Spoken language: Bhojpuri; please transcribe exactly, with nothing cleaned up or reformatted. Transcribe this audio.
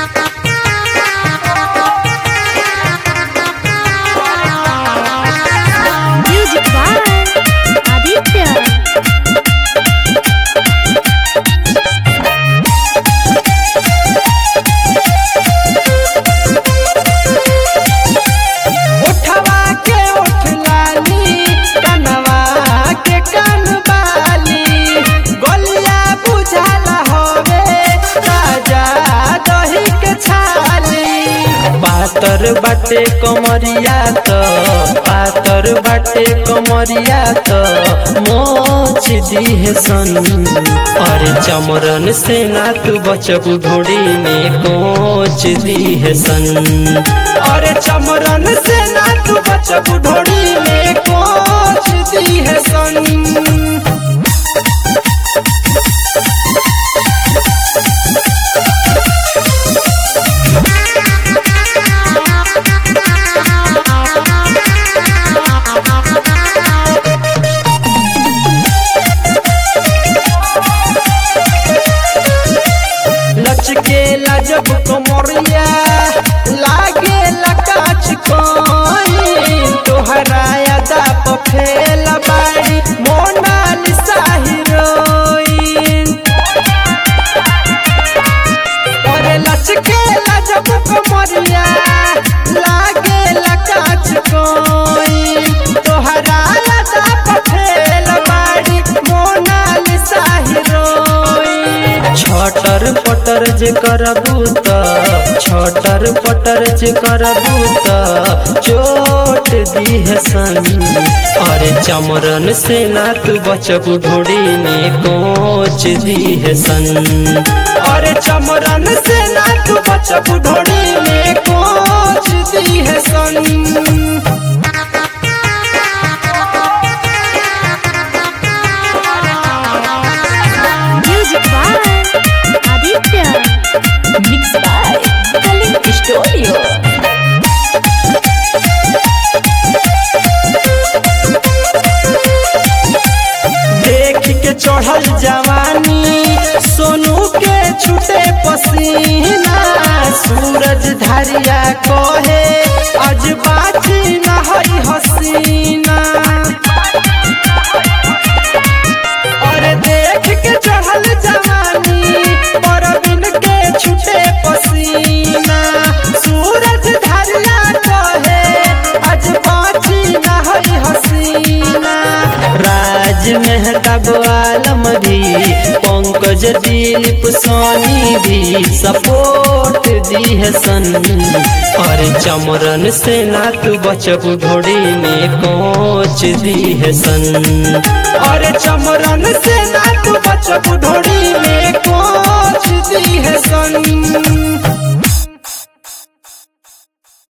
Music by Aditya. उठवा के उठ लाली, कनवा के कन बाली, गोलिया बुझाला होवे ताजा दही के छाली। पातर बाटे कमरिया त पातर बाटे कमरिया त मोच दिहे सन। अरे चमरन से ना तू बचबू ढोड़ी में कोच दिहे सन। अरे चमरन से ना तू बचबू ढोड़ी में कोच दिहे सन। लचके जब कमरिया लागे लकाच कोई, तोहरा यादा पफेल बाड़ी मोनालिसा हीरोइन। अरे लचके जब कमरिया लागे लकाच कोई, तोहरा यादा पफेल बाड़ी मोनालिसा हीरोइन। छटर पटर जे करबू त छटर पटर जे करबू त चोट दिहे सन। अरे चमरन से ना तू बचबू ढोड़ी में कोच दिहे सन। अरे चमरन से ना तू बचबू ढोड़ी में कोच दिहे सन। Music by Aditya. Mixed by Kaling Studio. देख के चढ़ल जवानी सोनू के छूटे पसीना, सूरज धारिया कहे आज बाजी न हई हसीना। अरे देख के चढ़ल जवानी परवीन के छूटे पसीना, सूरज धारिया कहे आज बाजी न हई हसीना। राज मेहताब आलम भी पंकज दिलीप सोनी भी सपोर्ट दिहे सन। अरे चमरन से ना तू बचबू ढोड़ी में कोच दिहे सन। अरे चमरन से ना तू बचबू ढोड़ी में कोच